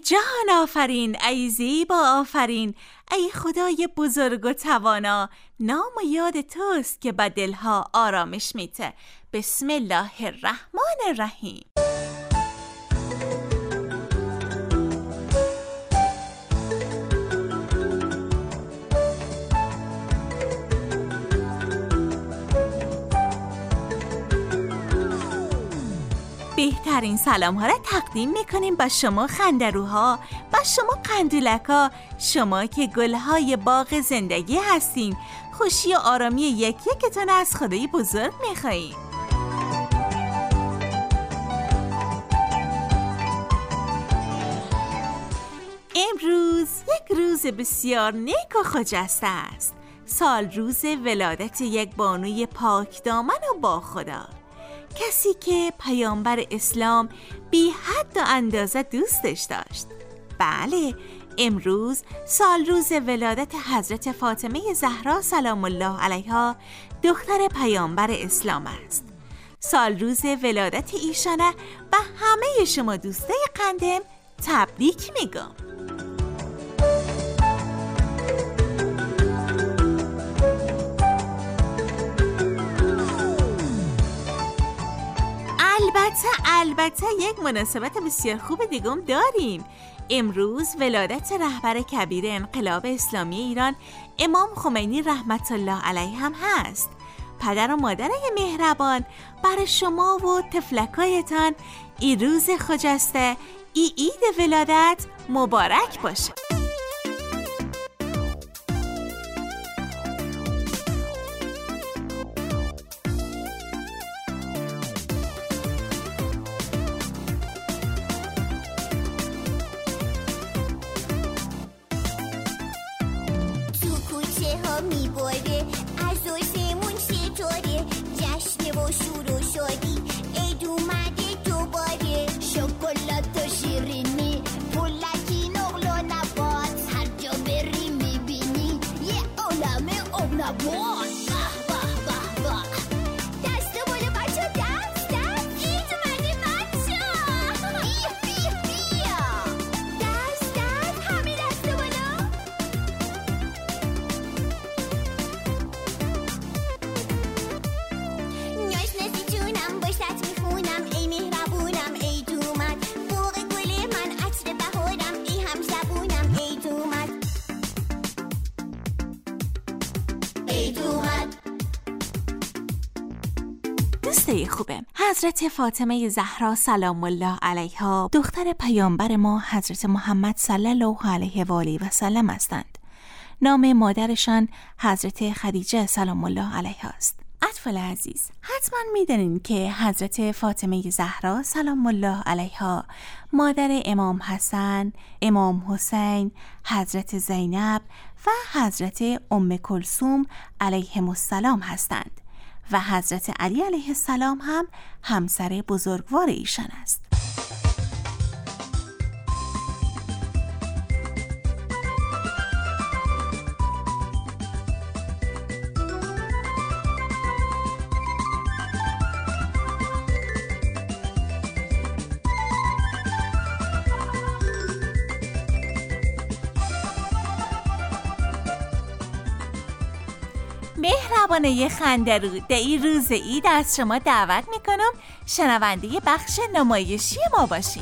جهان آفرین، ای زیبا آفرین، ای خدای بزرگ و توانا، نام و یاد توست که به دلها آرامش میته. بسم الله الرحمن الرحیم. بهترین سلام ها را تقدیم میکنیم با شما خندروها، با شما قندولکا، شما که گلهای باغ زندگی هستین. خوشی و آرامی یک یکتون از خدای بزرگ میخواییم. امروز یک روز بسیار نیک و خجسته است. سال روز ولادت یک بانوی پاک دامن و با خدا، کسی که پیامبر اسلام بی حد و اندازه دوستش داشت. بله، امروز سال روز ولادت حضرت فاطمه زهرا سلام الله علیها، دختر پیامبر اسلام است. سال روز ولادت ایشانه و همه شما دوستای قندم تبریک میگم. البته یک مناسبت بسیار خوب دیگم داریم. امروز ولادت رهبر کبیر انقلاب اسلامی ایران امام خمینی رحمت الله علیه هم هست. پدر و مادر مهربان، برای شما و طفلکایتان این روز خجسته، این عید ولادت مبارک باشه. دوستای خوبم، حضرت فاطمه زهرا سلام الله علیها، دختر پیامبر ما حضرت محمد صلی الله علیه و آله و سلم هستند. نام مادرشان حضرت خدیجه سلام الله علیها است. اطفال عزیز، حتما میدونین که حضرت فاطمه زهرا سلام الله علیها مادر امام حسن، امام حسین، حضرت زینب و حضرت ام کلثوم علیهم السلام هستند و حضرت علی علیه السلام هم همسر بزرگوار ایشان است. مهربانه خندرو، در این روز عید از شما دعوت میکنم شنونده بخش نمایشی ما باشید.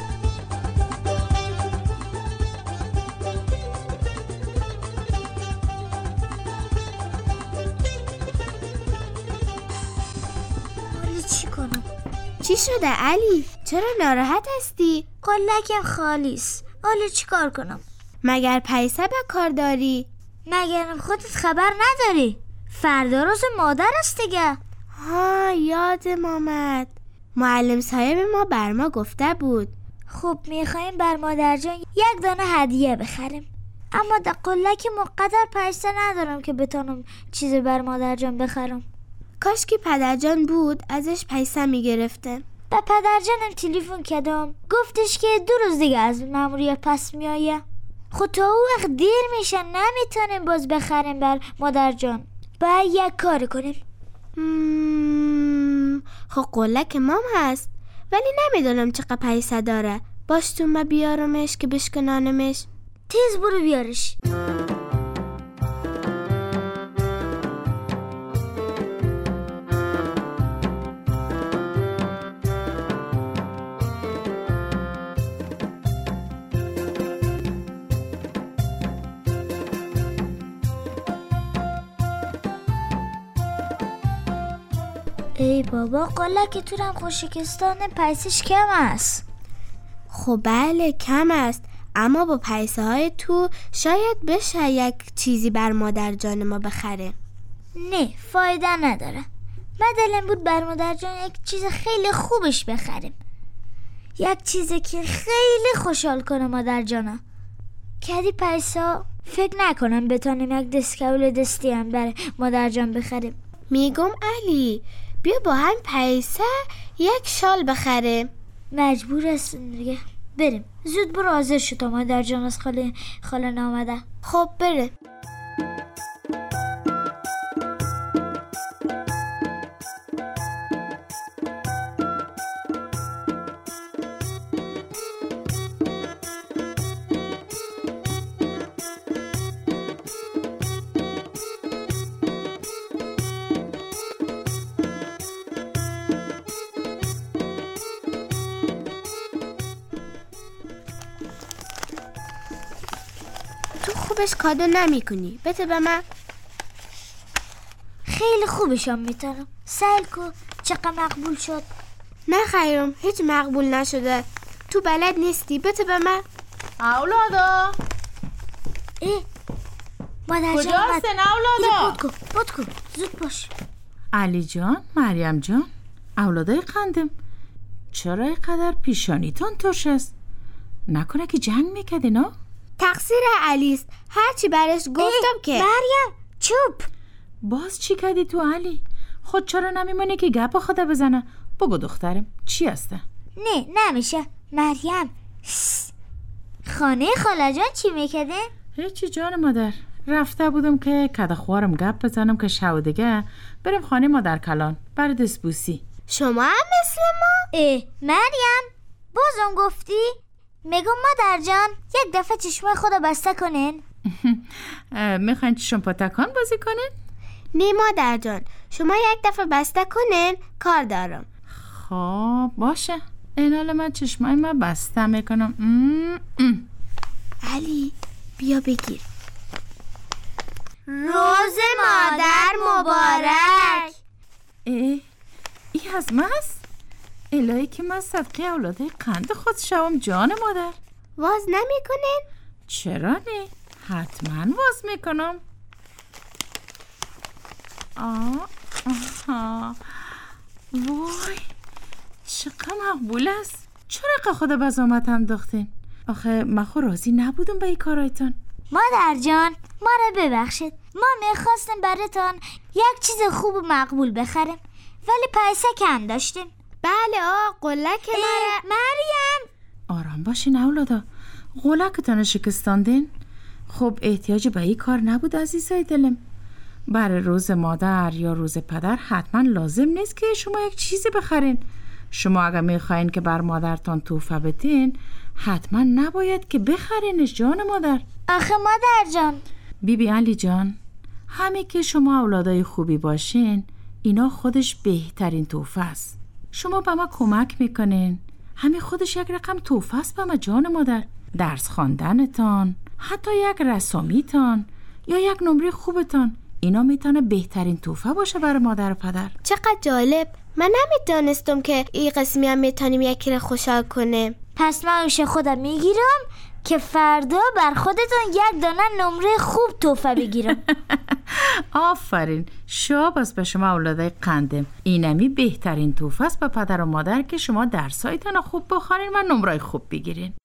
حالا چی کنم؟ چی شده علی؟ چرا ناراحت هستی؟ قلکم خالیست. حالا چی کار کنم؟ مگر پیسه به کار داری؟ مگر خودت خبر نداری؟ فردا روز مادر است دیگه. ها، یادم آمد. معلم صاحب ما بر ما گفته بود. خب میخوایم بر مادر جان یک دانه هدیه بخریم، اما در قلک مقدر پیسه ندارم که بتونم چیزی بر مادر جان بخرم. کاش که پدر جان بود ازش پیسه میگرفته. به پدر جانم تلفن کردم، گفتش که 2 روز دیگه از ماموریت پس میایه. خود تا اون وقت دیر میشه، نمیتونیم باز بخریم بر مادر جان. باید یک کار کنیم. خب قلک مام هست، ولی نمیدونم چقدر پیسه داره. باش تو ما بیارمش که بشکنانمش. تیز برو بیارش. ای بابا، قلک تو هم خوشکستان پیسش کم است. خب بله کم است، اما با پیسه های تو شاید بشه یک چیزی بر مادر جان ما بخره. نه فایده نداره. من دلم بود بر مادر جان یک چیز خیلی خوبش بخریم، یک چیزی که خیلی خوشحال کنه مادر جانا. کدی پیسه فکر نکنم بتونیم یک دستکول دستی هم بر مادر جان بخریم. میگم علی بیا با هم پیسه یک شال بخره. مجبور هستیم دیگه. بریم زود برو، حاضر شو تا مادر جان از خاله نامده. خب بره. خوبش کادو نمی کنی، بده به من. خیلی خوبشم میتونم. سهل کو چقدر مقبول شد. نه خیرم، هیچ مقبول نشده. تو بلد نیستی، بده به من. اولادا مادر کجا هستن اولادا؟ بدکو زود باش. علی جان، مریم جان، اولادای قندم، چرا اینقدر پیشانیتان ترش است؟ نکنه که جنگ میکردی نه؟ تقصیر علیست، هرچی برش گفتم که. مریم چوب. باز چی کردی تو علی؟ خود چرا نمیمونی که گپ خدا بزنه؟ بگو دخترم چی هسته؟ نه نمیشه. مریم خانه خاله جان چی میکرده؟ هیچی جان مادر، رفته بودم که کده خوارم گپ بزنم که شو دیگه بریم خانه مادر کلان برای دستبوسی. شما هم مثل ما؟ مریم بازم گفتی؟ میگم مادر جان یک دفعه چشمای خدا بسته کنین. میخواین چشم پاتکان بازی کنین؟ نه مادر جان، شما یک دفعه بسته کنین، کار دارم. خب باشه، این حال من چشمای من بسته میکنم. علی بیا بگیر. روز مادر مبارک. ای از ماست؟ الهی که من صدقه اولاده قند خود شوم جان مادر. واز نمی کنین؟ چرا نه؟ حتما واز میکنم. وای چقدر مقبول است. چرا که خدا بزامت انداختین؟ آخه من خود راضی نبودم به این کارایتان. مادر جان ما را ببخشید، ما میخواستیم براتان یک چیز خوب و مقبول بخریم ولی پیسه کم داشتیم. بله قلک مریم آرام باشین اولادا، قلکتان شکستاندین؟ خب احتیاج به این کار نبود عزیزای دلم. برای روز مادر یا روز پدر حتما لازم نیست که شما یک چیزی بخرین. شما اگر میخواین که بر مادرتان تحفه بدین حتما نباید که بخرینش جان مادر. آخه مادر جان بیبی علی جان، همه که شما اولادای خوبی باشین اینا خودش بهترین تحفه است. شما به ما کمک میکنین، همین خودش یک رقم تحفه است به ما جان مادر. درس خواندنتان، حتی یک رسامیتان یا یک نمره خوبتان، اینا میتونه بهترین تحفه باشه برای مادر و پدر. چقدر جالب، من نمیدانستم که این قسمی هم میتونیم یکی را خوشحال کنه. پس من اوش خودم میگیرم که فردا بر خودتون یک دانه نمره خوب تحفه بگیرم. آفرین، شاباس به شما اولادای قندم. اینمی بهترین تحفه است به پدر و مادر که شما درسایتان خوب بخونین و نمره خوب بگیرین.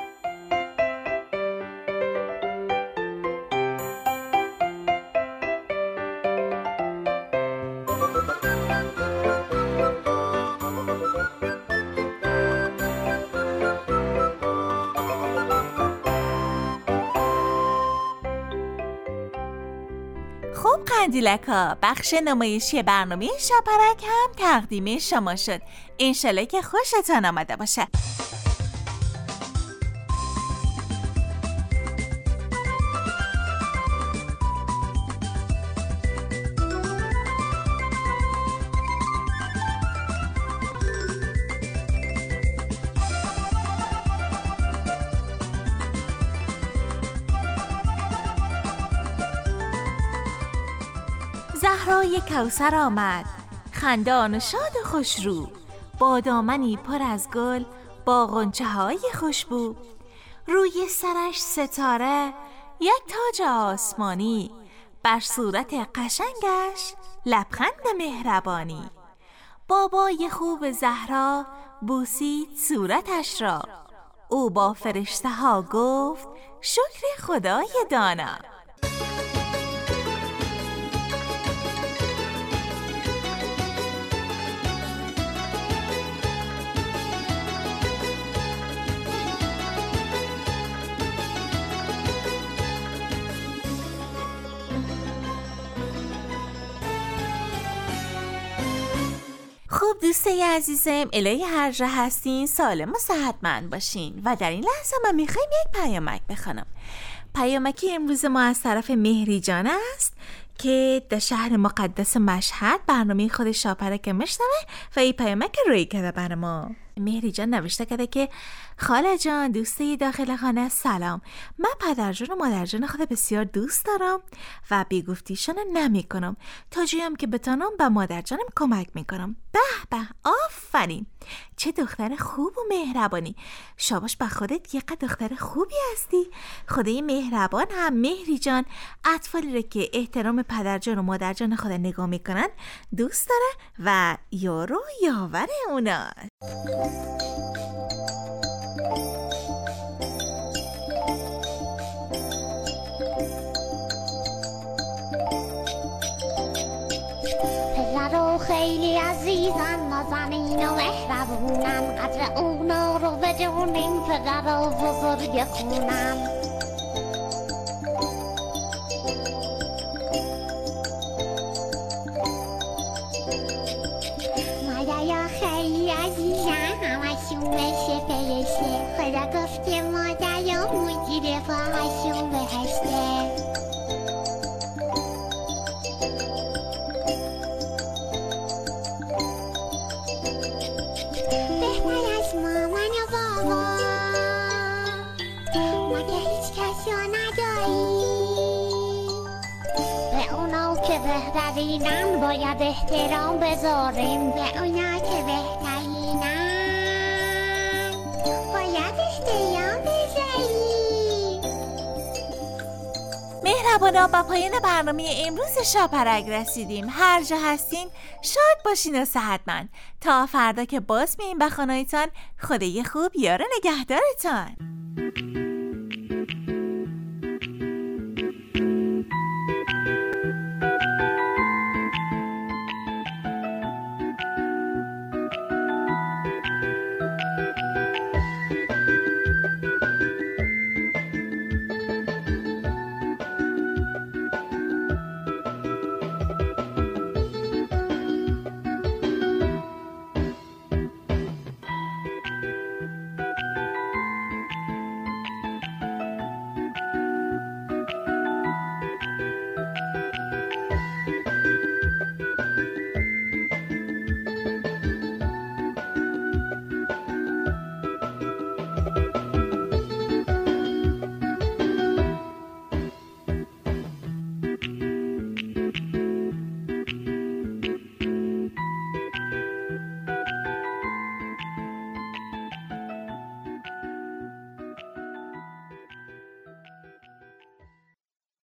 خب قندیلکا، بخش نمایشی برنامه شاپرک هم تقدیم شما شد. انشالله که خوشتان آمده باشه. زهرای کوثر آمد، خندان و شاد و خوشرو، با دامنی پر از گل، با غنچه‌های خوشبو. روی سرش ستاره، یک تاج آسمانی، بر صورت قشنگش لبخند مهربانی. بابای خوب زهرا بوسید صورتش را، او با فرشته ها گفت شکر خدای دانا. خوب دوستای عزیزم، الهی هر جا هستین سالم و صحتمند باشین. و در این لحظه من میخوایم یک پیامک بخونم. پیامکی امروز ما از طرف مهری جان است که در شهر مقدس مشهد برنامه خود شاپرک میشنوه و این پیامک روی کرده بر ما. مهری جان نوشته کرده که خاله جان، دوسته داخل خانه، سلام. من پدر جان و مادر جان خود بسیار دوست دارم و بیگفتیشان نمی کنم تا جویم که بتانم به مادر جانم کمک میکنم. به به، آفرین، چه دختر خوب و مهربانی. شاباش به خودت، یه قد دختر خوبی هستی. خدای مهربان هم مهری جان اطفالی رو که احترام پدر جان و مادر جان خود نگاه میکنن دوست داره و یارو یاور اوناست. پدر خیلی عزیزن، نازنین و مهربونن، قدر اونا رو بدونین، پدر و بزرگ خونن. مادر خیلی عزیزن، همشون مثل فرشته، خدا گفته مادر مدیر پاهاشون بهشته. بهتر از مامان و بابا مگه هیچ کسی رو نداری؟ به اونا که بهترینن باید احترام بذاریم، به اونا که بهترینن باید احترام بذاریم. مهربانا، با پایان برنامه امروز شاپرک رسیدیم. هر جا هستین شاد باشین و صحتمند. تا فردا که باز میاییم به خانه‌تان، خدای خوب یار نگهدارتان.